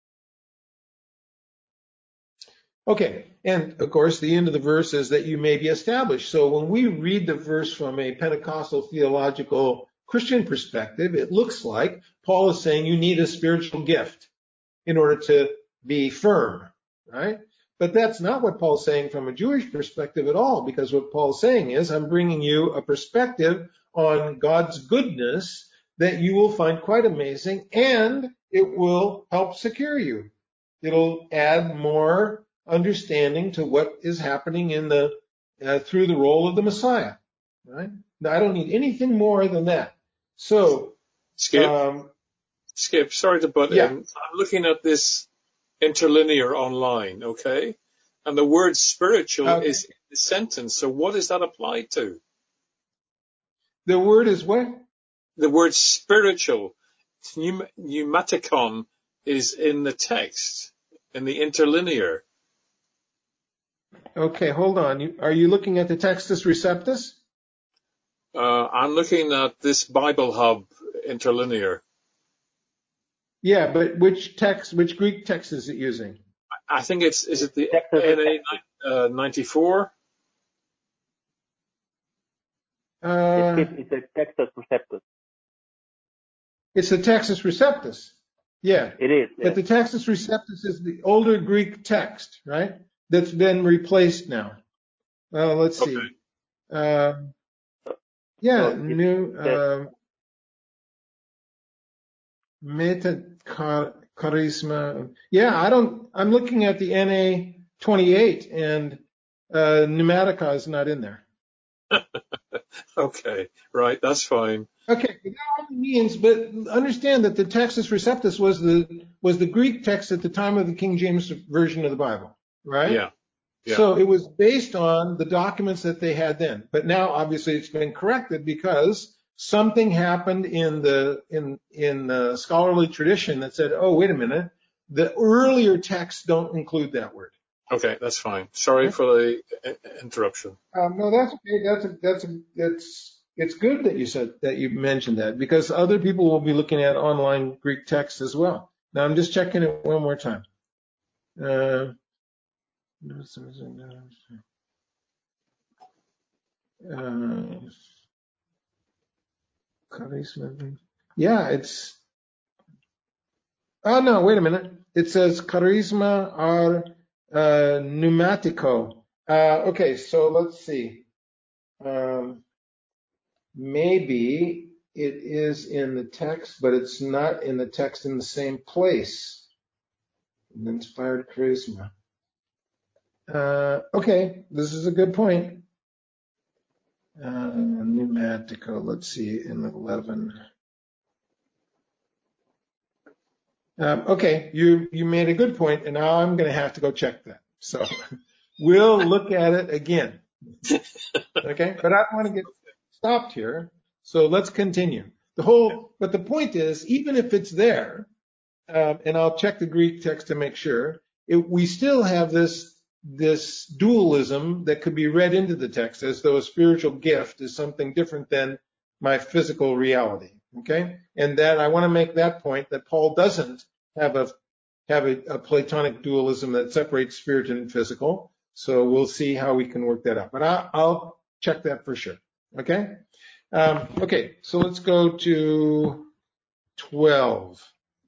Okay, and of course, the end of the verse is that you may be established. So when we read the verse from a Pentecostal theological Christian perspective, it looks like Paul is saying you need a spiritual gift in order to be firm, right? But that's not what Paul's saying from a Jewish perspective at all, because what Paul's saying is, I'm bringing you a perspective on God's goodness that you will find quite amazing, and it will help secure you. It'll add more understanding to what is happening in through the role of the Messiah, right? Now, I don't need anything more than that. So, Skip, Skip, sorry to butt Yeah. in. I'm looking at this interlinear online, okay? And the word spiritual is in the sentence. So what does that apply to? The word is what? The word spiritual, pneumatikon, is in the text, in the interlinear. Okay, hold on. Are you looking at the Textus Receptus? I'm looking at this Bible Hub interlinear. Yeah, but which Greek text is it using? I think is it the Textus NA 94? It's a Textus Receptus. It's the Textus Receptus. Yeah. It is. But the Textus Receptus is the older Greek text, right? That's been replaced now. Well, let's see. Okay. Yeah, So new meta charisma. Yeah, I'm looking at the NA 28 and pneumatica is not in there. Okay, right, that's fine. Okay, that only means, but understand that the Textus Receptus was the Greek text at the time of the King James version of the Bible, right? Yeah. So it was based on the documents that they had then. But now, obviously, it's been corrected because something happened in the scholarly tradition that said, "Oh, wait a minute, the earlier texts don't include that word." Okay, that's fine. Sorry for the interruption. No, that's okay. It's good that you mentioned that because other people will be looking at online Greek texts as well. Now I'm just checking it one more time. Yeah, it's. Oh no, wait a minute. It says charisma ar pneumatico. Okay, so let's see. Maybe it is in the text, but it's not in the text in the same place. Inspired charisma. Okay, this is a good point. Pneumatico, let's see, in 11. Okay, you made a good point, and now I'm going to have to go check that. So we'll look at it again. Okay, but I don't want to get stopped here, so let's continue. But the point is, even if it's there, and I'll check the Greek text to make sure, we still have this dualism that could be read into the text as though a spiritual gift is something different than my physical reality. Okay, and that I want to make that point that Paul doesn't have a Platonic dualism that separates spirit and physical. So we'll see how we can work that out. But I'll check that for sure. Okay. Okay. So let's go to 12.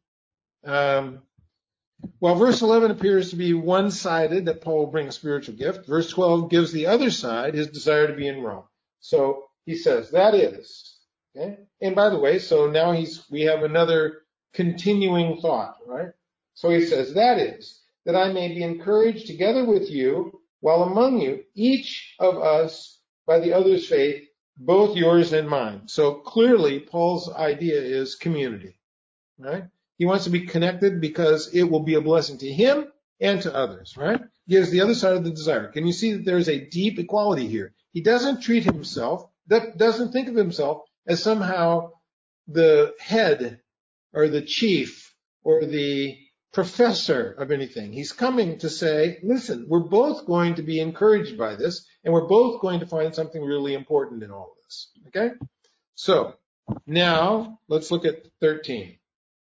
Well, verse 11 appears to be one-sided, that Paul will bring a spiritual gift. Verse 12 gives the other side his desire to be in Rome. So he says, that is, okay? And by the way, so now we have another continuing thought, right? So he says, that is, that I may be encouraged together with you, while among you, each of us by the other's faith, both yours and mine. So clearly, Paul's idea is community, right? He wants to be connected because it will be a blessing to him and to others, right? Gives the other side of the desire. Can you see that there's a deep equality here? He doesn't treat himself, doesn't think of himself as somehow the head or the chief or the professor of anything. He's coming to say, listen, we're both going to be encouraged by this, and we're both going to find something really important in all of this, okay? So now let's look at 13.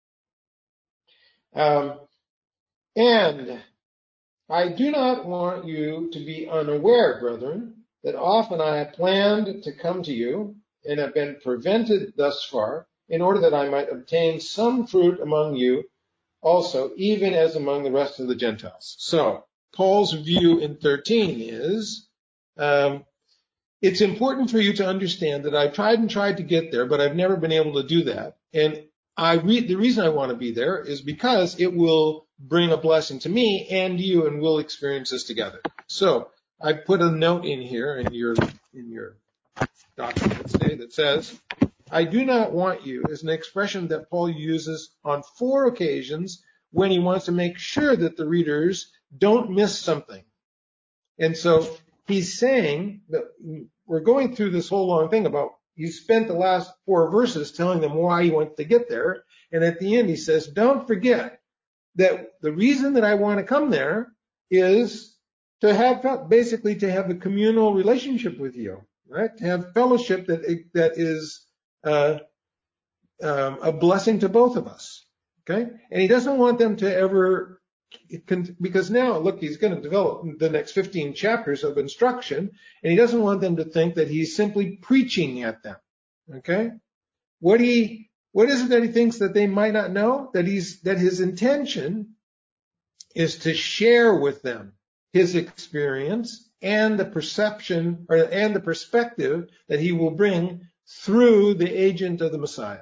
And I do not want you to be unaware, brethren, that often I have planned to come to you and have been prevented thus far in order that I might obtain some fruit among you also, even as among the rest of the Gentiles. So Paul's view in 13 is, it's important for you to understand that I've tried to get there, but I've never been able to do that. And the reason I want to be there is because it will bring a blessing to me and you, and we'll experience this together. So I put a note in here in your document today that says, I do not want you is an expression that Paul uses on 4 occasions when he wants to make sure that the readers don't miss something. And so he's saying that we're going through this whole long thing about he spent the last 4 verses telling them why he wants to get there. And at the end he says, don't forget that the reason that I want to come there is to have, basically to have a communal relationship with you, right? To have fellowship that is a blessing to both of us, okay? And he doesn't want them to ever, because now, look, he's going to develop the next 15 chapters of instruction, and he doesn't want them to think that he's simply preaching at them, okay? What is it that he thinks that they might not know? That his intention is to share with them his experience and the perception and the perspective that he will bring through the agent of the Messiah.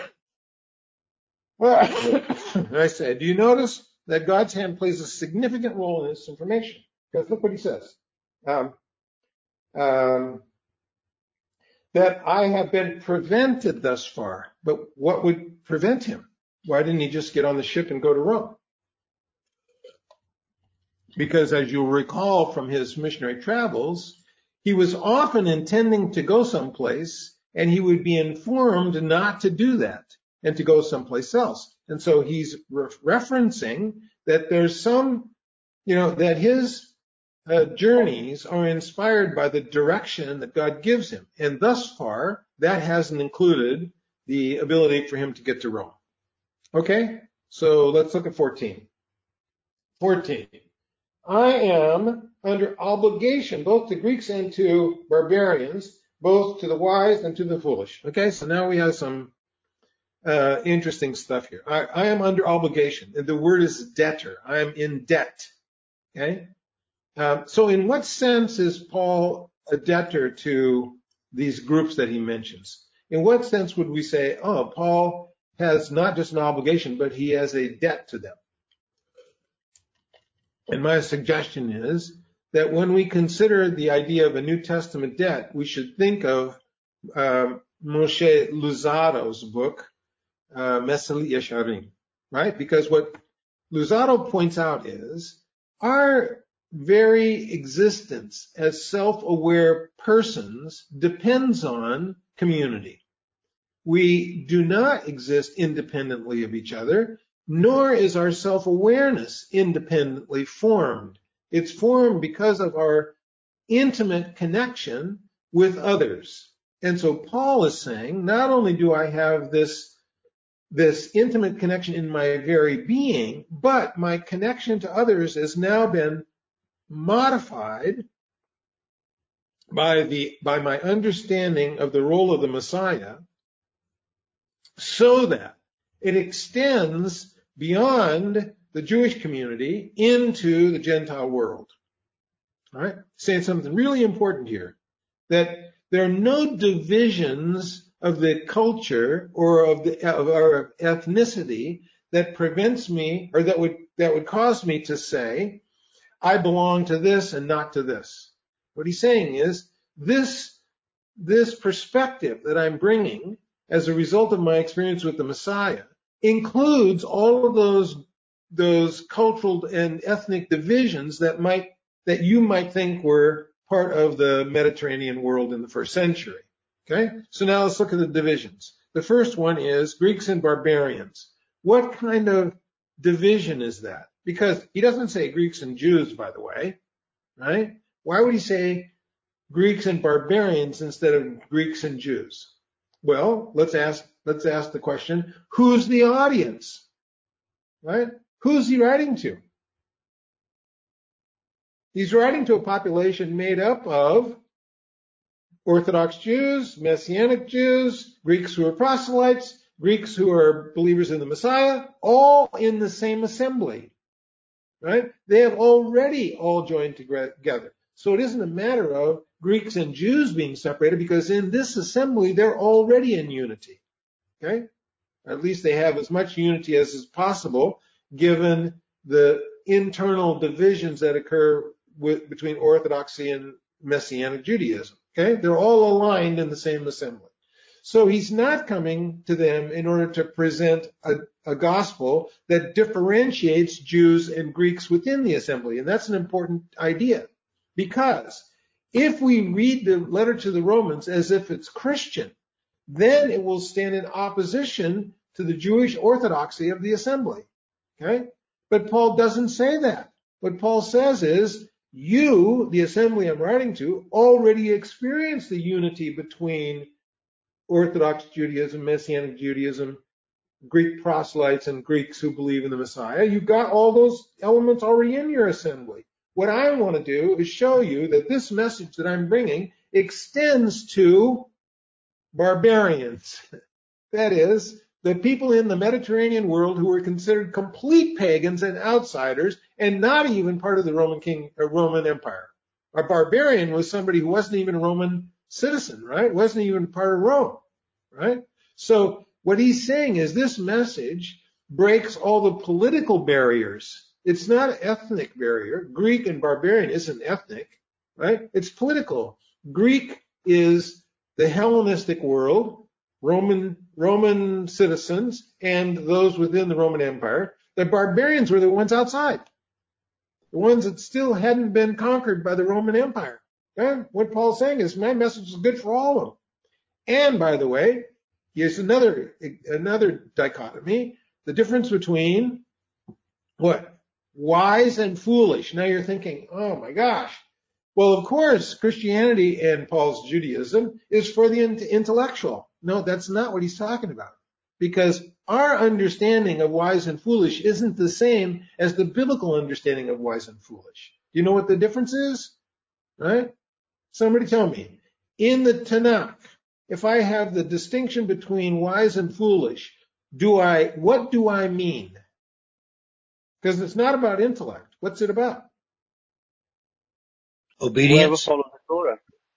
Well, I say, do you notice that God's hand plays a significant role in this information? Because look what he says. That I have been prevented thus far. But what would prevent him? Why didn't he just get on the ship and go to Rome? Because as you'll recall from his missionary travels, he was often intending to go someplace and he would be informed not to do that and to go someplace else. And so he's referencing that there's some, that his journeys are inspired by the direction that God gives him. And thus far, that hasn't included the ability for him to get to Rome. Okay, so let's look at 14. 14. I am under obligation both to Greeks and to barbarians, both to the wise and to the foolish. Okay, so now we have some interesting stuff here. I am under obligation. The word is debtor. I am in debt. Okay, so in what sense is Paul a debtor to these groups that he mentions? In what sense would we say, oh, Paul has not just an obligation, but he has a debt to them? And my suggestion is that when we consider the idea of a New Testament debt, we should think of Moshe Luzaro's book, Mesillat Yesharim, right? Because what Luzzatto points out is our very existence as self-aware persons depends on community. We do not exist independently of each other, nor is our self-awareness independently formed. It's formed because of our intimate connection with others. And so Paul is saying, not only do I have this intimate connection in my very being, but my connection to others has now been modified by my understanding of the role of the Messiah, so that it extends beyond the Jewish community into the Gentile world. All right? Saying something really important here, that there are no divisions of the culture or of our ethnicity that prevents me, or that would cause me to say, I belong to this and not to this. What he's saying is this perspective that I'm bringing as a result of my experience with the Messiah includes all of those cultural and ethnic divisions that you might think were part of the Mediterranean world in the first century. Okay? So now let's look at the divisions. The first one is Greeks and barbarians. What kind of division is that? Because he doesn't say Greeks and Jews, by the way, right? Why would he say Greeks and barbarians instead of Greeks and Jews? Well, let's ask the question, who's the audience? Right? Who's he writing to? He's writing to a population made up of Orthodox Jews, Messianic Jews, Greeks who are proselytes, Greeks who are believers in the Messiah, all in the same assembly. Right? They have already all joined together. So it isn't a matter of Greeks and Jews being separated, because in this assembly, they're already in unity. Okay? Or at least they have as much unity as is possible, given the internal divisions that occur between Orthodoxy and Messianic Judaism. Okay? They're all aligned in the same assembly. So he's not coming to them in order to present a gospel that differentiates Jews and Greeks within the assembly. And that's an important idea, because if we read the letter to the Romans as if it's Christian, then it will stand in opposition to the Jewish orthodoxy of the assembly. Okay? But Paul doesn't say that. What Paul says is, you, the assembly I'm writing to, already experienced the unity between Orthodox Judaism, Messianic Judaism, Greek proselytes, and Greeks who believe in the Messiah. You've got all those elements already in your assembly. What I want to do is show you that this message that I'm bringing extends to barbarians. That is, the people in the Mediterranean world who were considered complete pagans and outsiders and not even part of the Roman Empire. A barbarian was somebody who wasn't even a Roman citizen, right? Wasn't even part of Rome, right? So what he's saying is this message breaks all the political barriers. It's not an ethnic barrier. Greek and barbarian isn't ethnic, right? It's political. Greek is the Hellenistic world, Roman citizens, and those within the Roman Empire. The barbarians were the ones outside, the ones that still hadn't been conquered by the Roman Empire. Okay? What Paul's saying is my message is good for all of them. And by the way, here's another dichotomy, the difference between what? Wise and foolish. Now you're thinking, oh my gosh. Well, of course, Christianity and Paul's Judaism is for the intellectual. No, that's not what he's talking about. Because our understanding of wise and foolish isn't the same as the biblical understanding of wise and foolish. Do you know what the difference is? Right? Somebody tell me. In the Tanakh, if I have the distinction between wise and foolish, what do I mean? Because it's not about intellect. What's it about? Obedience. Whoever follows the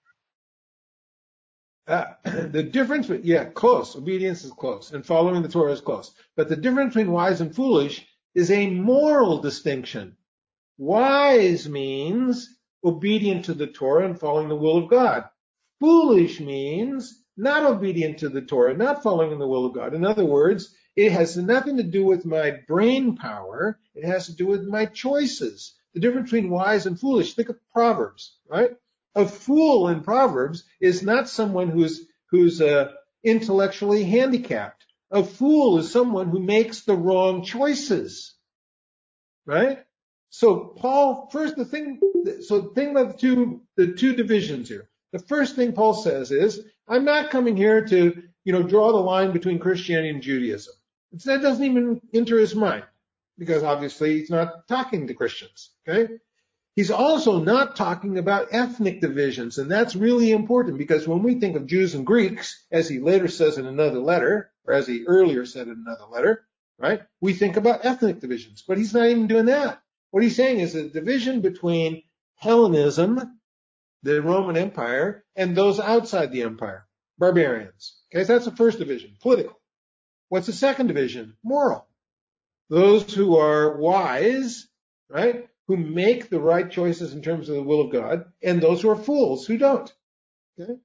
Torah. The difference, close. Obedience is close, and following the Torah is close. But the difference between wise and foolish is a moral distinction. Wise means obedient to the Torah and following the will of God. Foolish means not obedient to the Torah, not following the will of God. In other words, it has nothing to do with my brain power. It has to do with my choices. The difference between wise and foolish. Think of Proverbs, right? A fool in Proverbs is not someone who's intellectually handicapped. A fool is someone who makes the wrong choices, right? So Paul, think about the two divisions here. The first thing Paul says is, I'm not coming here to, draw the line between Christianity and Judaism. That doesn't even enter his mind, because obviously he's not talking to Christians, okay? He's also not talking about ethnic divisions, and that's really important, because when we think of Jews and Greeks, as he later says in another letter, or as he earlier said in another letter, right, we think about ethnic divisions, but he's not even doing that. What he's saying is a division between Hellenism, the Roman Empire, and those outside the empire, barbarians. Okay, so that's the first division, political. What's the second division? Moral. Those who are wise, right, who make the right choices in terms of the will of God, and those who are fools who don't. Okay?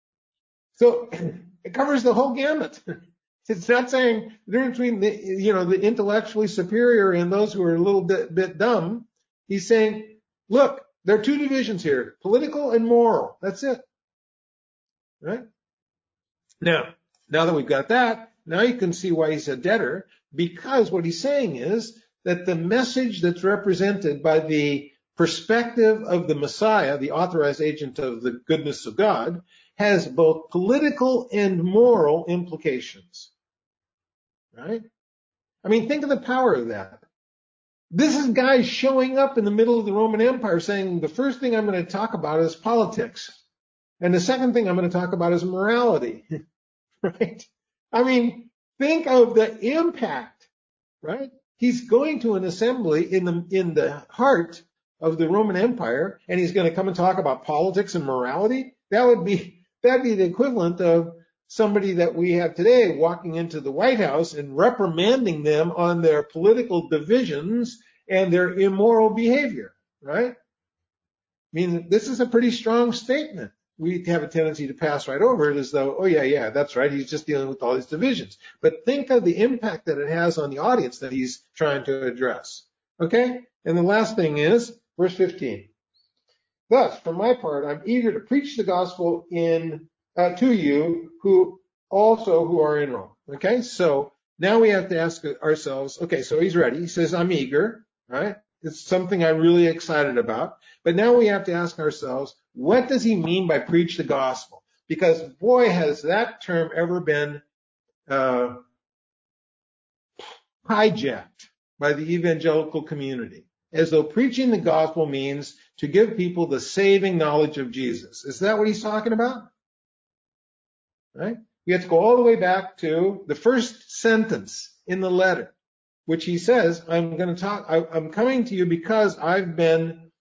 So it covers the whole gamut. It's not saying the difference between the intellectually superior and those who are a little bit dumb. He's saying, look, there are two divisions here, political and moral. That's it. Right? Now that we've got that, now you can see why he's a debtor, because what he's saying is that the message that's represented by the perspective of the Messiah, the authorized agent of the goodness of God, has both political and moral implications. Right? I mean, think of the power of that. This is guys showing up in the middle of the Roman Empire saying the first thing I'm going to talk about is politics. And the second thing I'm going to talk about is morality. Right? I mean, think of the impact, right? He's going to an assembly in the heart of the Roman Empire, and he's going to come and talk about politics and morality. That'd be the equivalent of somebody that we have today walking into the White House and reprimanding them on their political divisions and their immoral behavior, right? I mean, this is a pretty strong statement. we have a tendency to pass right over it as though, oh yeah, that's right. He's just dealing with all these divisions. But think of the impact that it has on the audience that he's trying to address. Okay? And the last thing is, verse 15. Thus, for my part, I'm eager to preach the gospel to you who are in Rome. Okay? So now we have to ask ourselves, okay, so he's ready. He says, I'm eager, right? It's something I'm really excited about. But now we have to ask ourselves, what does he mean by preach the gospel? Because boy, has that term ever been hijacked by the evangelical community, as though preaching the gospel means to give people the saving knowledge of Jesus. Is that what he's talking about? Right? We have to go all the way back to the first sentence in the letter, which he says, I'm coming to you because I've been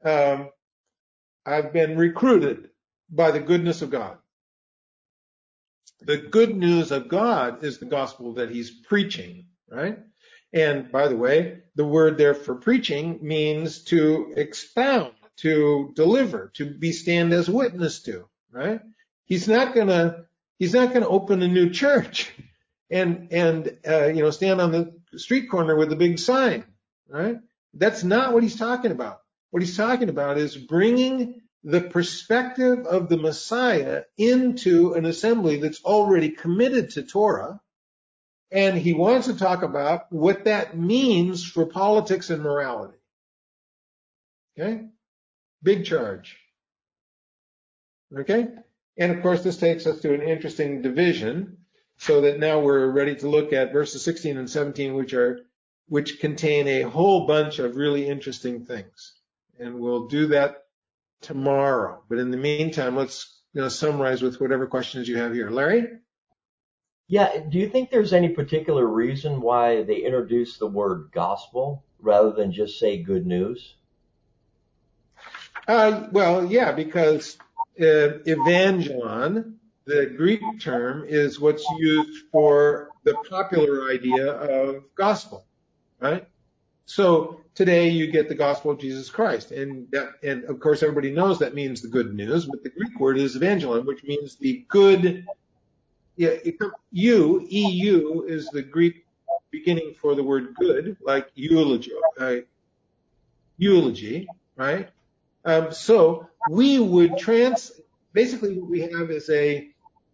recruited by the goodness of God. The good news of God is the gospel that he's preaching, right? And by the way, the word there for preaching means to expound, to deliver, to stand as witness to, right? He's not gonna open a new church and stand on the street corner with a big sign, right? That's not what he's talking about. What he's talking about is bringing the perspective of the Messiah into an assembly that's already committed to Torah. And he wants to talk about what that means for politics and morality. Okay? Big charge. Okay? And of course, this takes us to an interesting division, so that now we're ready to look at verses 16 and 17, which contain a whole bunch of really interesting things. And we'll do that tomorrow. But in the meantime, let's summarize with whatever questions you have here. Larry? Yeah, do you think there's any particular reason why they introduced the word gospel rather than just say good news? Well, yeah, because evangelon, the Greek term, is what's used for the popular idea of gospel, right? So today you get the gospel of Jesus Christ, and of course everybody knows that means the good news, but the Greek word is evangelon, which means the good. Yeah, EU is the Greek beginning for the word good, like eulogy, right? So we would basically what we have is a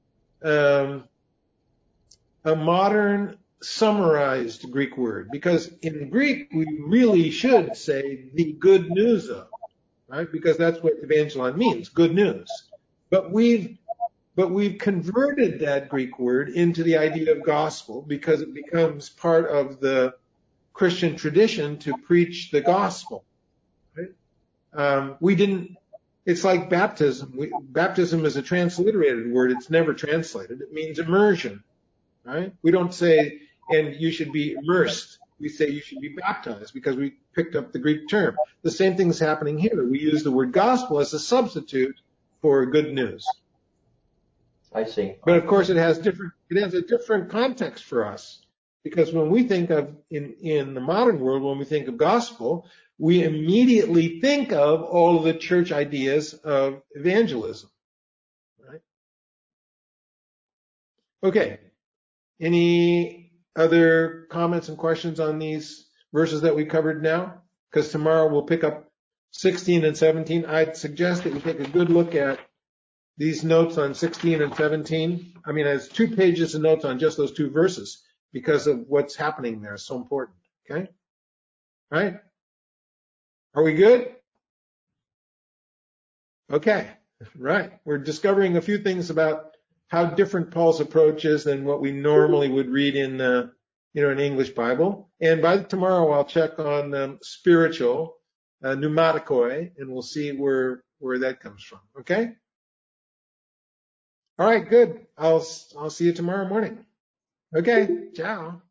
modern summarized Greek word, because in Greek we really should say the good news of, right? Because that's what evangelon means, good news. But we've converted that Greek word into the idea of gospel because it becomes part of the Christian tradition to preach the gospel. Right? It's like baptism. Baptism is a transliterated word. It's never translated. It means immersion, right? We don't say, and you should be immersed. We say you should be baptized because we picked up the Greek term. The same thing is happening here. We use the word gospel as a substitute for good news. I see. But of course, it has a different context for us, because when we think of in the modern world, when we think of gospel, we immediately think of all of the church ideas of evangelism. Right? Okay. Any other comments and questions on these verses that we covered now? Because tomorrow we'll pick up 16 and 17. I'd suggest that you take a good look at these notes on 16 and 17. I mean, there's 2 pages of notes on just those 2 verses because of what's happening there. It's so important. Okay? All right? Are we good? Okay. Right. We're discovering a few things about how different Paul's approach is than what we normally would read in an English Bible. And by tomorrow, I'll check on spiritual, pneumatikoi, and we'll see where that comes from. Okay? All right, good. I'll see you tomorrow morning. Okay, ciao.